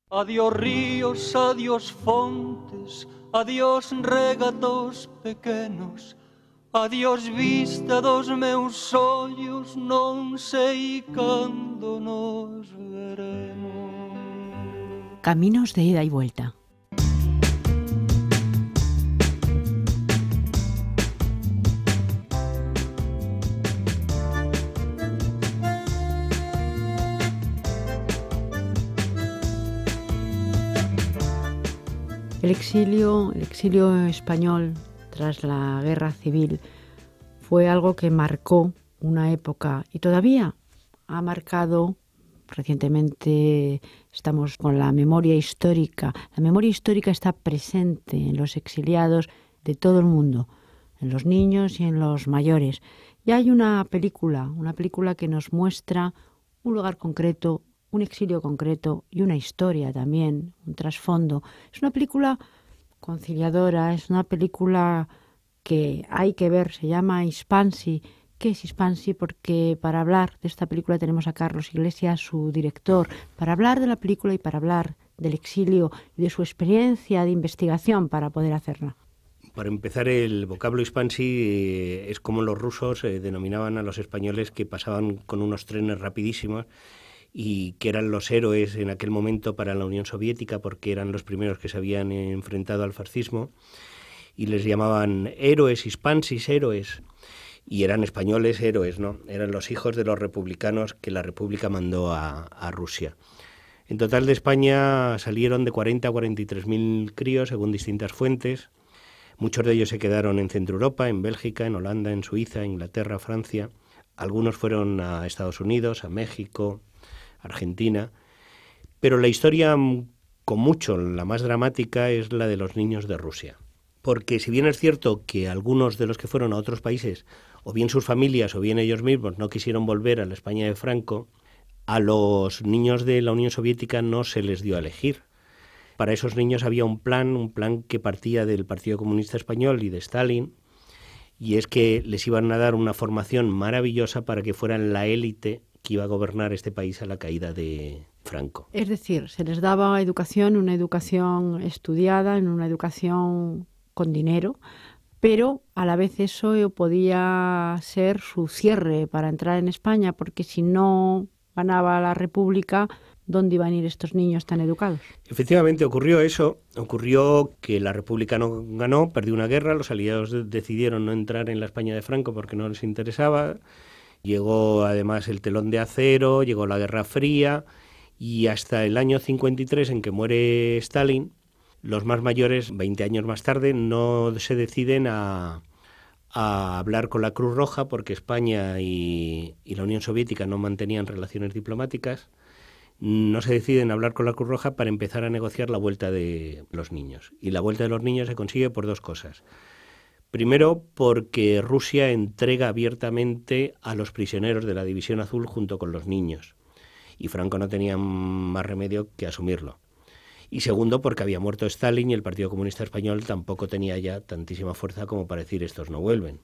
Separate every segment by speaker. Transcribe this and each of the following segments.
Speaker 1: Adiós ríos, adiós fontes, adiós regatos pequenos, adiós vista dos meus ollos, non sei cando nos veremos.
Speaker 2: Caminos de ida y vuelta. El exilio español tras la guerra civil fue algo que marcó una época y todavía ha marcado. Recientemente estamos con la memoria histórica. La memoria histórica está presente en los exiliados de todo el mundo, en los niños y en los mayores. Y hay una película que nos muestra un lugar concreto, un exilio concreto y una historia también, un trasfondo. Es una película conciliadora, es una película que hay que ver, se llama Hispansi. ¿Qué es Hispansi? Porque para hablar de esta película tenemos a Carlos Iglesias, su director, para hablar de la película y para hablar del exilio y de su experiencia de investigación para poder hacerla.
Speaker 3: Para empezar, el vocablo Hispansi es como los rusos denominaban a los españoles que pasaban con unos trenes rapidísimos y que eran los héroes en aquel momento para la Unión Soviética porque eran los primeros que se habían enfrentado al fascismo y les llamaban héroes, Hispansis, héroes. Y eran españoles héroes, ¿no? Eran los hijos de los republicanos que la República mandó a Rusia. En total de España salieron de 40 a 43.000 críos, según distintas fuentes. Muchos de ellos se quedaron en Centro Europa, en Bélgica, en Holanda, en Suiza, Inglaterra, Francia. Algunos fueron a Estados Unidos, a México, Argentina. Pero la historia, con mucho, la más dramática, es la de los niños de Rusia. Porque si bien es cierto que algunos de los que fueron a otros países, o bien sus familias o bien ellos mismos, no quisieron volver a la España de Franco, a los niños de la Unión Soviética no se les dio a elegir. Para esos niños había un plan que partía del Partido Comunista Español y de Stalin, y es que les iban a dar una formación maravillosa para que fueran la élite que iba a gobernar este país a la caída de Franco.
Speaker 2: Es decir, se les daba educación, una educación estudiada, una educación con dinero, pero a la vez eso podía ser su cierre para entrar en España, porque si no ganaba la República, ¿dónde iban a ir estos niños tan educados?
Speaker 3: Efectivamente ocurrió eso, ocurrió que la República no ganó, perdió una guerra, los aliados decidieron no entrar en la España de Franco porque no les interesaba, llegó además el telón de acero, llegó la Guerra Fría y hasta el año 53 en que muere Stalin, los más mayores, 20 años más tarde, no se deciden a hablar con la Cruz Roja porque España y la Unión Soviética no mantenían relaciones diplomáticas. No se deciden a hablar con la Cruz Roja para empezar a negociar la vuelta de los niños. Y la vuelta de los niños se consigue por dos cosas. Primero, porque Rusia entrega abiertamente a los prisioneros de la División Azul junto con los niños. Y Franco no tenía más remedio que asumirlo. Y segundo, porque había muerto Stalin y el Partido Comunista Español tampoco tenía ya tantísima fuerza como para decir estos no vuelven.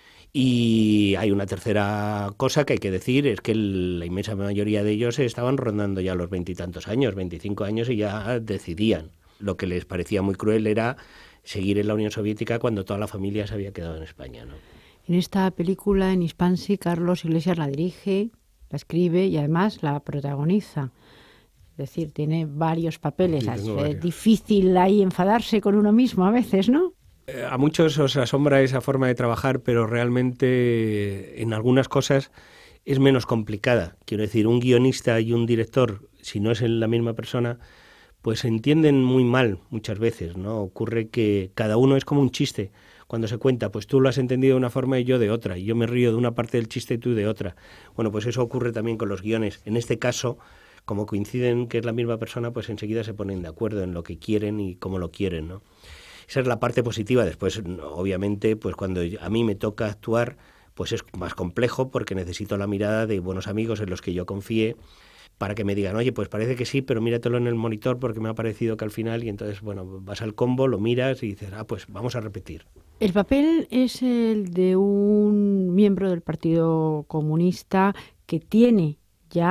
Speaker 3: Y hay una tercera cosa que hay que decir, es que la inmensa mayoría de ellos estaban rondando ya los 20 y tantos años, 25 años, y ya decidían. Lo que les parecía muy cruel era seguir en la Unión Soviética cuando toda la familia se había quedado en España, ¿no?
Speaker 2: En esta película, en Hispansi, Carlos Iglesias la dirige, la escribe y además la protagoniza. Es decir, tiene varios papeles. Es difícil ahí enfadarse con uno mismo a veces, ¿no?
Speaker 3: A muchos os asombra esa forma de trabajar, pero realmente en algunas cosas es menos complicada. Quiero decir, un guionista y un director, si no es la misma persona, pues se entienden muy mal muchas veces, ¿no? Ocurre que cada uno es como un chiste. Cuando se cuenta, pues tú lo has entendido de una forma y yo de otra, y yo me río de una parte del chiste y tú de otra. Bueno, pues eso ocurre también con los guiones. En este caso, como coinciden que es la misma persona, pues enseguida se ponen de acuerdo en lo que quieren y cómo lo quieren, ¿no? Esa es la parte positiva. Después, obviamente, pues cuando a mí me toca actuar, pues es más complejo porque necesito la mirada de buenos amigos en los que yo confíe para que me digan, oye, pues parece que sí, pero míratelo en el monitor porque me ha parecido que al final, y entonces, bueno, vas al combo, lo miras y dices, pues vamos a repetir.
Speaker 2: El papel es el de un miembro del Partido Comunista que tiene ya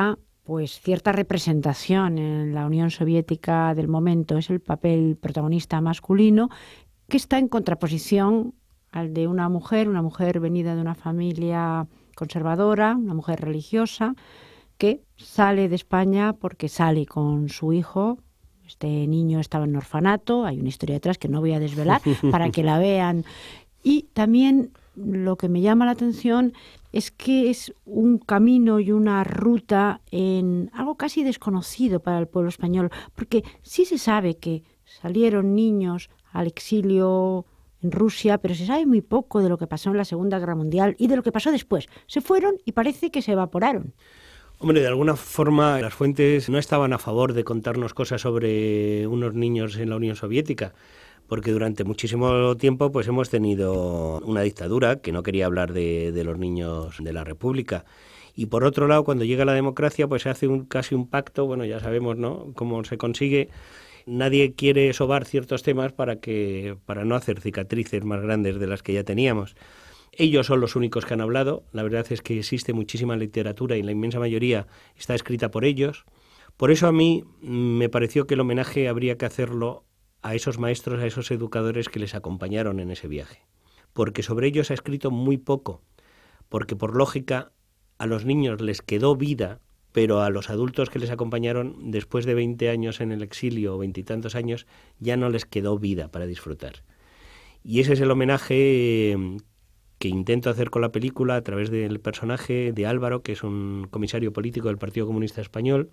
Speaker 2: pues cierta representación en la Unión Soviética del momento. Es el papel protagonista masculino que está en contraposición al de una mujer venida de una familia conservadora, una mujer religiosa, que sale de España porque sale con su hijo. Este niño estaba en orfanato, hay una historia detrás que no voy a desvelar para que la vean. Y también lo que me llama la atención es que es un camino y una ruta en algo casi desconocido para el pueblo español, porque sí se sabe que salieron niños al exilio en Rusia, pero se sabe muy poco de lo que pasó en la Segunda Guerra Mundial y de lo que pasó después. Se fueron y parece que se evaporaron.
Speaker 3: Hombre, de alguna forma las fuentes no estaban a favor de contarnos cosas sobre unos niños en la Unión Soviética, porque durante muchísimo tiempo pues hemos tenido una dictadura que no quería hablar de los niños de la República. Y por otro lado, cuando llega la democracia, pues se hace casi un pacto, bueno, ya sabemos, ¿no?, cómo se consigue. Nadie quiere sobar ciertos temas para no hacer cicatrices más grandes de las que ya teníamos. Ellos son los únicos que han hablado. La verdad es que existe muchísima literatura y la inmensa mayoría está escrita por ellos. Por eso a mí me pareció que el homenaje habría que hacerlo a esos maestros, a esos educadores que les acompañaron en ese viaje. Porque sobre ellos se ha escrito muy poco. Porque por lógica a los niños les quedó vida, pero a los adultos que les acompañaron después de 20 años en el exilio o 20 y tantos años ya no les quedó vida para disfrutar. Y ese es el homenaje que intento hacer con la película a través del personaje de Álvaro, que es un comisario político del Partido Comunista Español,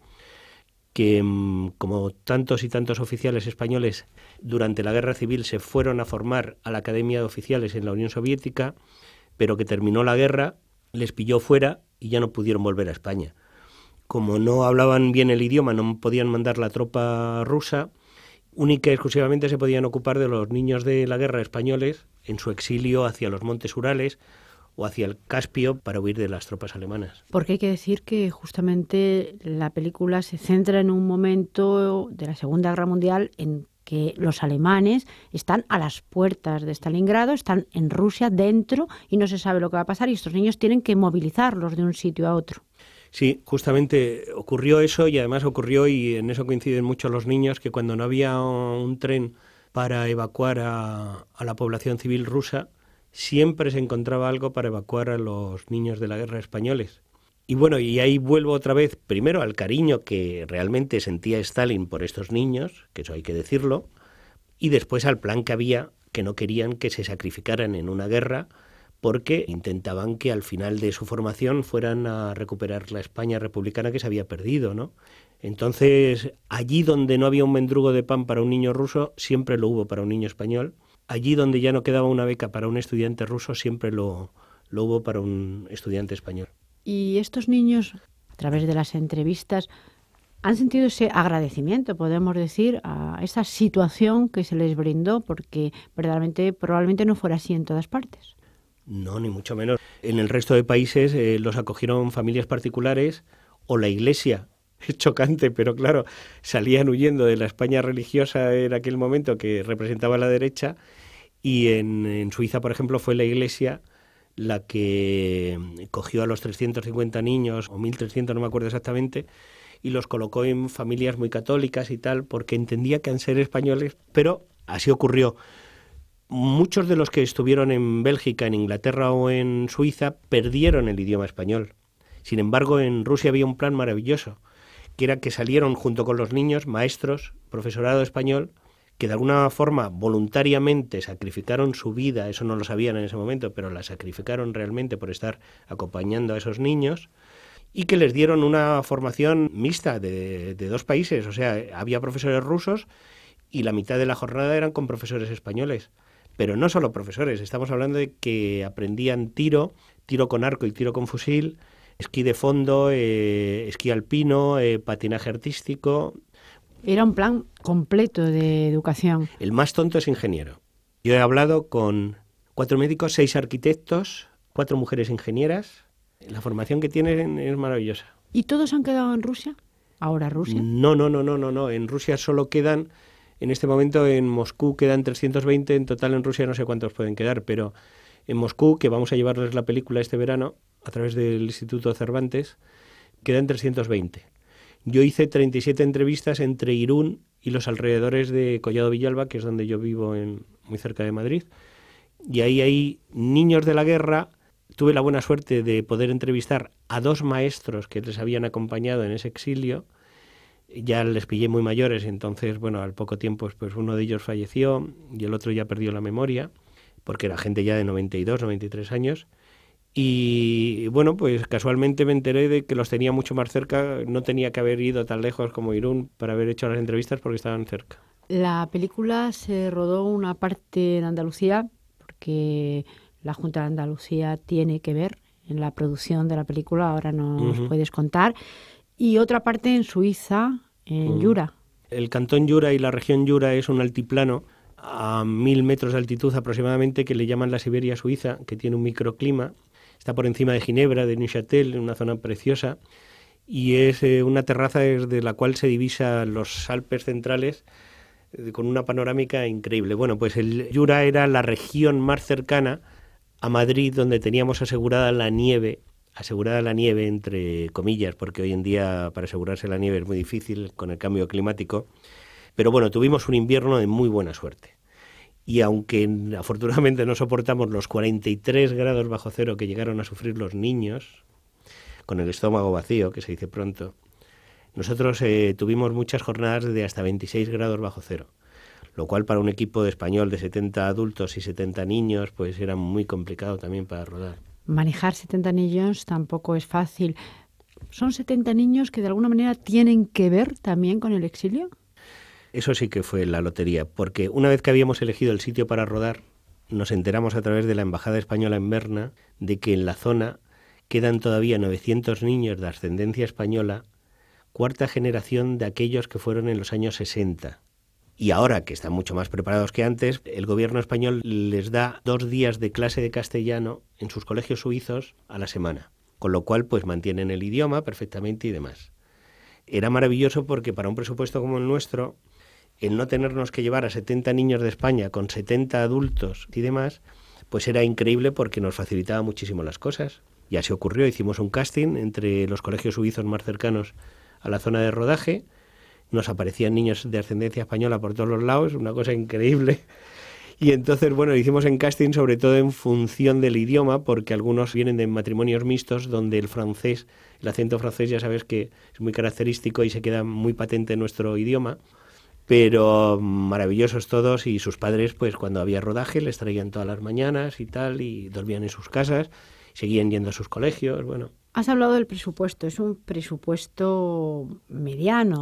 Speaker 3: que como tantos y tantos oficiales españoles durante la Guerra Civil se fueron a formar a la Academia de Oficiales en la Unión Soviética, pero que terminó la guerra, les pilló fuera y ya no pudieron volver a España. Como no hablaban bien el idioma, no podían mandar la tropa rusa, única y exclusivamente se podían ocupar de los niños de la guerra españoles en su exilio hacia los montes Urales o hacia el Caspio para huir de las tropas alemanas.
Speaker 2: Porque hay que decir que justamente la película se centra en un momento de la Segunda Guerra Mundial en que los alemanes están a las puertas de Stalingrado, están en Rusia dentro y no se sabe lo que va a pasar y estos niños tienen que movilizarlos de un sitio a otro.
Speaker 3: Sí, justamente ocurrió eso y además ocurrió, y en eso coinciden mucho los niños, que cuando no había un tren para evacuar a la población civil rusa, siempre se encontraba algo para evacuar a los niños de la guerra españoles. Y bueno, y ahí vuelvo otra vez, primero al cariño que realmente sentía Stalin por estos niños, que eso hay que decirlo, y después al plan que había, que no querían que se sacrificaran en una guerra, porque intentaban que al final de su formación fueran a recuperar la España republicana que se había perdido, ¿no? Entonces, allí donde no había un mendrugo de pan para un niño ruso, siempre lo hubo para un niño español. Allí donde ya no quedaba una beca para un estudiante ruso, siempre lo hubo para un estudiante español.
Speaker 2: Y estos niños, a través de las entrevistas, han sentido ese agradecimiento, podemos decir, a esa situación que se les brindó, porque verdaderamente probablemente no fuera así en todas partes.
Speaker 3: No, ni mucho menos. En el resto de países los acogieron familias particulares o la Iglesia. Es chocante, pero claro, salían huyendo de la España religiosa en aquel momento que representaba la derecha, y en Suiza, por ejemplo, fue la Iglesia la que cogió a los 350 niños, o 1.300, no me acuerdo exactamente, y los colocó en familias muy católicas y tal, porque entendía que han ser españoles, pero así ocurrió. Muchos de los que estuvieron en Bélgica, en Inglaterra o en Suiza perdieron el idioma español. Sin embargo, en Rusia había un plan maravilloso, que era que salieron junto con los niños maestros, profesorado español, que de alguna forma voluntariamente sacrificaron su vida, eso no lo sabían en ese momento, pero la sacrificaron realmente por estar acompañando a esos niños, y que les dieron una formación mixta de dos países. O sea, había profesores rusos y la mitad de la jornada eran con profesores españoles. Pero no solo profesores, estamos hablando de que aprendían tiro con arco y tiro con fusil, esquí de fondo, esquí alpino, patinaje artístico.
Speaker 2: Era un plan completo de educación.
Speaker 3: El más tonto es ingeniero. Yo he hablado con 4 médicos, 6 arquitectos, 4 mujeres ingenieras. La formación que tienen es maravillosa.
Speaker 2: ¿Y todos han quedado en Rusia? ¿Ahora Rusia?
Speaker 3: No. En Rusia solo quedan... En este momento en Moscú quedan 320, en total en Rusia no sé cuántos pueden quedar, pero en Moscú, que vamos a llevarles la película este verano a través del Instituto Cervantes, quedan 320. Yo hice 37 entrevistas entre Irún y los alrededores de Collado Villalba, que es donde yo vivo, muy cerca de Madrid. Y ahí hay niños de la guerra. Tuve la buena suerte de poder entrevistar a 2 maestros que les habían acompañado en ese exilio. Ya les pillé muy mayores, entonces, bueno, al poco tiempo pues uno de ellos falleció y el otro ya perdió la memoria, porque era gente ya de 92, 93 años. Y bueno, pues casualmente me enteré de que los tenía mucho más cerca. No tenía que haber ido tan lejos como Irún para haber hecho las entrevistas porque estaban cerca.
Speaker 2: La película se rodó una parte en Andalucía porque la Junta de Andalucía tiene que ver en la producción de la película, ahora nos puedes contar, y otra parte en Suiza, en Jura.
Speaker 3: El cantón Jura y la región Jura es un altiplano a 1000 metros de altitud aproximadamente, que le llaman la Siberia suiza, que tiene un microclima. Está por encima de Ginebra, de Neuchâtel, en una zona preciosa, y es una terraza desde la cual se divisa los Alpes centrales con una panorámica increíble. Bueno, pues el Jura era la región más cercana a Madrid, donde teníamos asegurada la nieve entre comillas, porque hoy en día para asegurarse la nieve es muy difícil con el cambio climático. Pero bueno, tuvimos un invierno de muy buena suerte. Y aunque afortunadamente no soportamos los 43 grados bajo cero que llegaron a sufrir los niños, con el estómago vacío, que se dice pronto, nosotros tuvimos muchas jornadas de hasta 26 grados bajo cero, lo cual para un equipo de español de 70 adultos y 70 niños pues era muy complicado también para rodar.
Speaker 2: Manejar 70 niños tampoco es fácil. ¿Son 70 niños que de alguna manera tienen que ver también con el exilio?
Speaker 3: Eso sí que fue la lotería, porque una vez que habíamos elegido el sitio para rodar, nos enteramos a través de la Embajada Española en Berna de que en la zona quedan todavía 900 niños de ascendencia española, cuarta generación de aquellos que fueron en los años 60. Y ahora, que están mucho más preparados que antes, el gobierno español les da 2 días de clase de castellano en sus colegios suizos a la semana, con lo cual pues mantienen el idioma perfectamente y demás. Era maravilloso porque para un presupuesto como el nuestro, el no tenernos que llevar a 70 niños de España con 70 adultos y demás, pues era increíble porque nos facilitaba muchísimo las cosas. Ya se ocurrió, hicimos un casting entre los colegios suizos más cercanos a la zona de rodaje, nos aparecían niños de ascendencia española por todos los lados, una cosa increíble. Y entonces, bueno, hicimos en casting sobre todo en función del idioma, porque algunos vienen de matrimonios mixtos donde el francés, el acento francés ya sabes que es muy característico y se queda muy patente en nuestro idioma. Pero maravillosos todos, y sus padres pues cuando había rodaje les traían todas las mañanas y tal, y dormían en sus casas, seguían yendo a sus colegios, bueno.
Speaker 2: Has hablado del presupuesto, es un presupuesto mediano.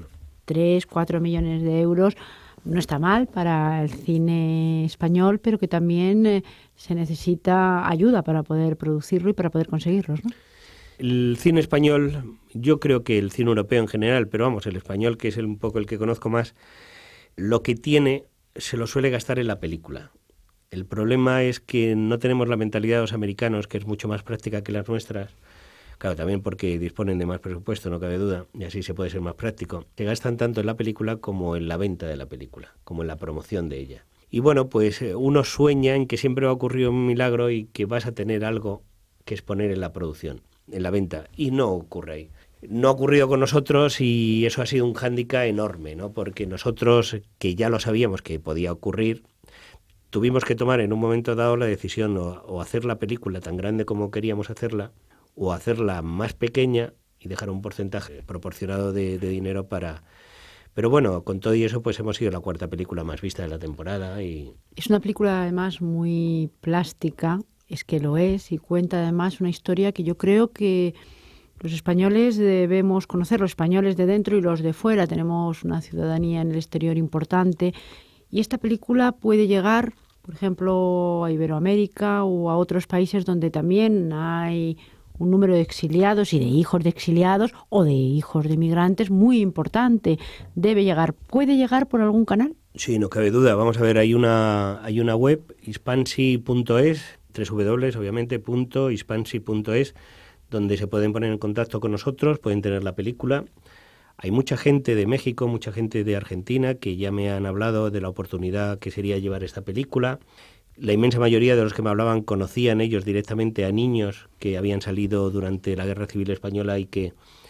Speaker 2: 3-4 millones de euros, no está mal para el cine español, pero que también se necesita ayuda para poder producirlo y para poder conseguirlos, ¿no?
Speaker 3: El cine español, yo creo que el cine europeo en general, pero vamos, el español, que es un poco el que conozco más, lo que tiene se lo suele gastar en la película. El problema es que no tenemos la mentalidad de los americanos, que es mucho más práctica que las nuestras. Claro, también porque disponen de más presupuesto, no cabe duda, y así se puede ser más práctico. Se gastan tanto en la película como en la venta de la película, como en la promoción de ella. Y bueno, pues uno sueña en que siempre va a ocurrir un milagro y que vas a tener algo que exponer en la producción, en la venta, y no ocurre ahí. No ha ocurrido con nosotros y eso ha sido un hándicap enorme, ¿no? Porque nosotros, que ya lo sabíamos que podía ocurrir, tuvimos que tomar en un momento dado la decisión o hacer la película tan grande como queríamos hacerla, o hacerla más pequeña y dejar un porcentaje proporcionado de dinero para... Pero bueno, con todo y eso pues hemos sido la 4ª película más vista de la temporada. Y
Speaker 2: es una película además muy plástica, es que lo es, y cuenta además una historia que yo creo que los españoles debemos conocer, los españoles de dentro y los de fuera. Tenemos una ciudadanía en el exterior importante y esta película puede llegar, por ejemplo, a Iberoamérica o a otros países donde también hay un número de exiliados y de hijos de exiliados o de hijos de migrantes muy importante. Debe llegar. ¿Puede llegar por algún canal?
Speaker 3: Sí, no cabe duda. Vamos a ver, hay una web, hispansi.es, obviamente, .hispansi.es, donde se pueden poner en contacto con nosotros, pueden tener la película. Hay mucha gente de México, mucha gente de Argentina que ya me han hablado de la oportunidad que sería llevar esta película. La inmensa mayoría de los que me hablaban conocían ellos directamente a niños que habían salido durante la Guerra Civil Española y que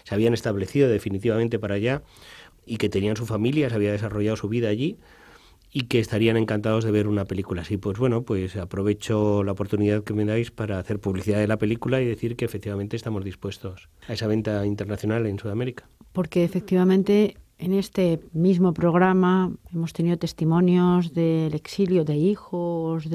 Speaker 3: se habían establecido definitivamente para allá y que tenían su familia, se había desarrollado su vida allí y que estarían encantados de ver una película así. Pues bueno, pues aprovecho la oportunidad que me dais para hacer publicidad de la película y decir que efectivamente estamos dispuestos a esa venta internacional en Sudamérica.
Speaker 2: Porque efectivamente en este mismo programa hemos tenido testimonios del exilio de hijos,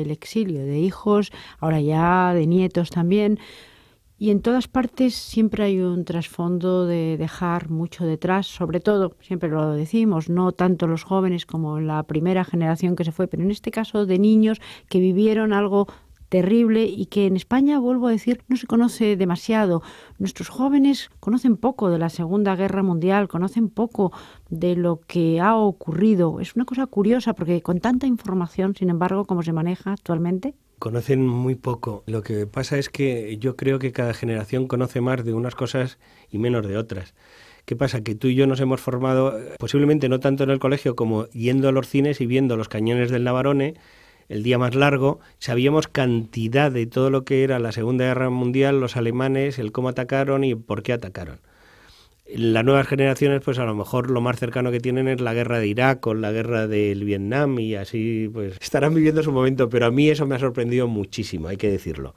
Speaker 2: ahora ya de nietos también. Y en todas partes siempre hay un trasfondo de dejar mucho detrás, sobre todo, siempre lo decimos, no tanto los jóvenes como la primera generación que se fue, pero en este caso de niños que vivieron algo terrible y que en España, vuelvo a decir, no se conoce demasiado. Nuestros jóvenes conocen poco de la Segunda Guerra Mundial, conocen poco de lo que ha ocurrido. Es una cosa curiosa porque con tanta información, sin embargo, como se maneja actualmente.
Speaker 3: Conocen muy poco. Lo que pasa es que yo creo que cada generación conoce más de unas cosas y menos de otras. ¿Qué pasa? Que tú y yo nos hemos formado, posiblemente no tanto en el colegio como yendo a los cines y viendo los cañones del Navarone, el día más largo, sabíamos cantidad de todo lo que era la Segunda Guerra Mundial, los alemanes, el cómo atacaron y por qué atacaron. Las nuevas generaciones, pues a lo mejor lo más cercano que tienen es la guerra de Irak o la guerra del Vietnam y así pues estarán viviendo su momento, pero a mí eso me ha sorprendido muchísimo, hay que decirlo.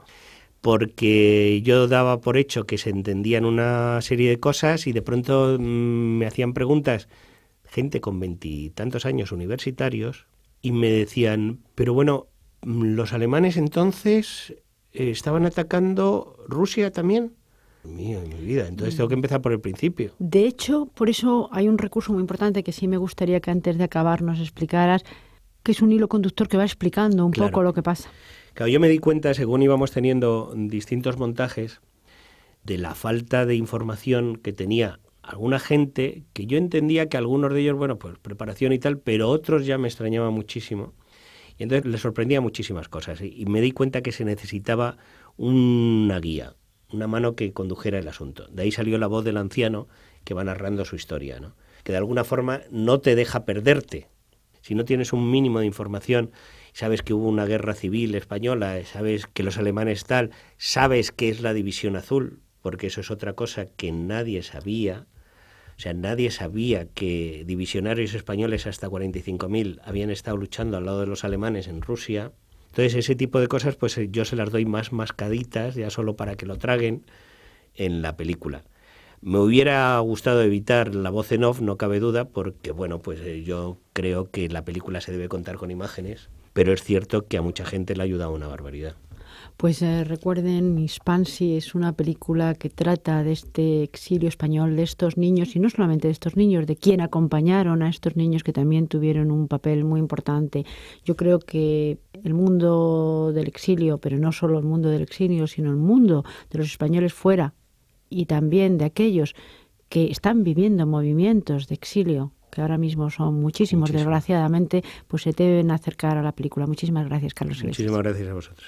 Speaker 3: Porque yo daba por hecho que se entendían una serie de cosas y de pronto me hacían preguntas gente con 20 y tantos años universitarios y me decían, pero bueno, ¿los alemanes entonces estaban atacando Rusia también? Mío, en mi vida. Entonces tengo que empezar por el principio.
Speaker 2: De hecho, por eso hay un recurso muy importante que sí me gustaría que antes de acabar nos explicaras, que es un hilo conductor que va explicando un poco lo que pasa.
Speaker 3: Claro, yo me di cuenta, según íbamos teniendo distintos montajes, de la falta de información que tenía alguna gente, que yo entendía que algunos de ellos, bueno, pues preparación y tal, pero otros ya me extrañaba muchísimo. Y entonces les sorprendía muchísimas cosas. Y me di cuenta que se necesitaba una guía, una mano que condujera el asunto. De ahí salió la voz del anciano que va narrando su historia, ¿no? Que de alguna forma no te deja perderte. Si no tienes un mínimo de información, sabes que hubo una guerra civil española, sabes que los alemanes tal, sabes qué es la División Azul, porque eso es otra cosa que nadie sabía. O sea, nadie sabía que divisionarios españoles hasta 45.000 habían estado luchando al lado de los alemanes en Rusia. Entonces, ese tipo de cosas, pues yo se las doy más mascaditas, ya solo para que lo traguen en la película. Me hubiera gustado evitar la voz en off, no cabe duda, porque, bueno, pues yo creo que la película se debe contar con imágenes, pero es cierto que a mucha gente le ha ayudado una barbaridad.
Speaker 2: Pues recuerden, Hispansi es una película que trata de este exilio español, de estos niños, y no solamente de estos niños, de quien acompañaron a estos niños que también tuvieron un papel muy importante. Yo creo que el mundo del exilio, pero no solo el mundo del exilio, sino el mundo de los españoles fuera, y también de aquellos que están viviendo movimientos de exilio, que ahora mismo son muchísimos, desgraciadamente, pues se deben acercar a la película. Muchísimas gracias, Carlos Iglesias.
Speaker 3: Muchísimas gracias a vosotros.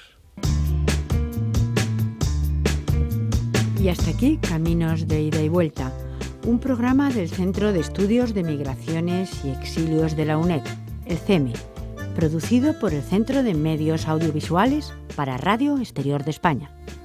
Speaker 2: Y hasta aquí Caminos de Ida y Vuelta, un programa del Centro de Estudios de Migraciones y Exilios de la UNED, el CEME, producido por el Centro de Medios Audiovisuales para Radio Exterior de España.